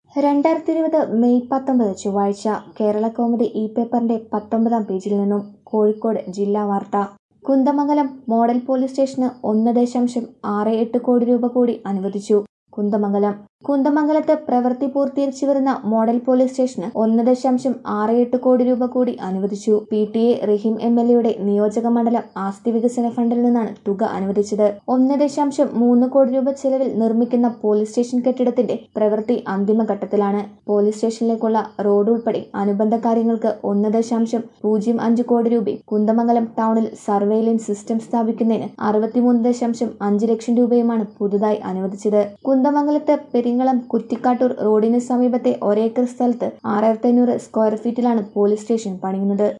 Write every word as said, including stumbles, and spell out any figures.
രണ്ടായിരത്തി ഇരുപത് മെയ് പത്തൊമ്പത് ചൊവ്വാഴ്ച കേരള കൗമുദി ഇ പേപ്പറിന്റെ പത്തൊമ്പതാം പേജിൽ നിന്നും കോഴിക്കോട് ജില്ലാ വാർത്ത. കുന്ദമംഗലം മോഡൽ പോലീസ് സ്റ്റേഷന് ഒന്ന് ദശാംശം ആറ് എട്ട് കോടി രൂപ കൂടി അനുവദിച്ചു. കുന്ദമംഗലം കുന്ദമംഗലത്ത് പ്രവൃത്തി പൂർത്തീകരിച്ചു വരുന്ന മോഡൽ പോലീസ് സ്റ്റേഷന് ഒന്ന് ദശാംശം ആറ് എട്ട് കോടി രൂപ കൂടി അനുവദിച്ചു. P T A Rahim M L എയുടെ നിയോജക മണ്ഡലം ആസ്തി വികസന ഫണ്ടിൽ നിന്നാണ് തുക അനുവദിച്ചത്. ഒന്ന് ദശാംശം മൂന്ന് കോടി രൂപ ചെലവിൽ നിർമ്മിക്കുന്ന പോലീസ് സ്റ്റേഷൻ കെട്ടിടത്തിന്റെ പ്രവൃത്തി അന്തിമഘട്ടത്തിലാണ്. പോലീസ് സ്റ്റേഷനിലേക്കുള്ള റോഡ് ഉൾപ്പെടെ അനുബന്ധ കാര്യങ്ങൾക്ക് ഒന്ന് ദശാംശം പൂജ്യം അഞ്ച് കോടി രൂപയും കുന്ദമംഗലം ടൗണിൽ സർവെയിലൻസ് സിസ്റ്റം സ്ഥാപിക്കുന്നതിന് അറുപത്തിമൂന്ന് ദശാംശം അഞ്ച് ലക്ഷം രൂപയുമാണ് പുതുതായി അനുവദിച്ചത്. കുന്ദമംഗലത്ത് പെരിങ്ങളം കുറ്റിക്കാട്ടൂർ റോഡിന് സമീപത്തെ ഒരേക്കർ സ്ഥലത്ത് ആറായിരത്തി അഞ്ഞൂറ് സ്ക്വയർ ഫീറ്റിലാണ് പോലീസ് സ്റ്റേഷൻ പണിയുന്നത്.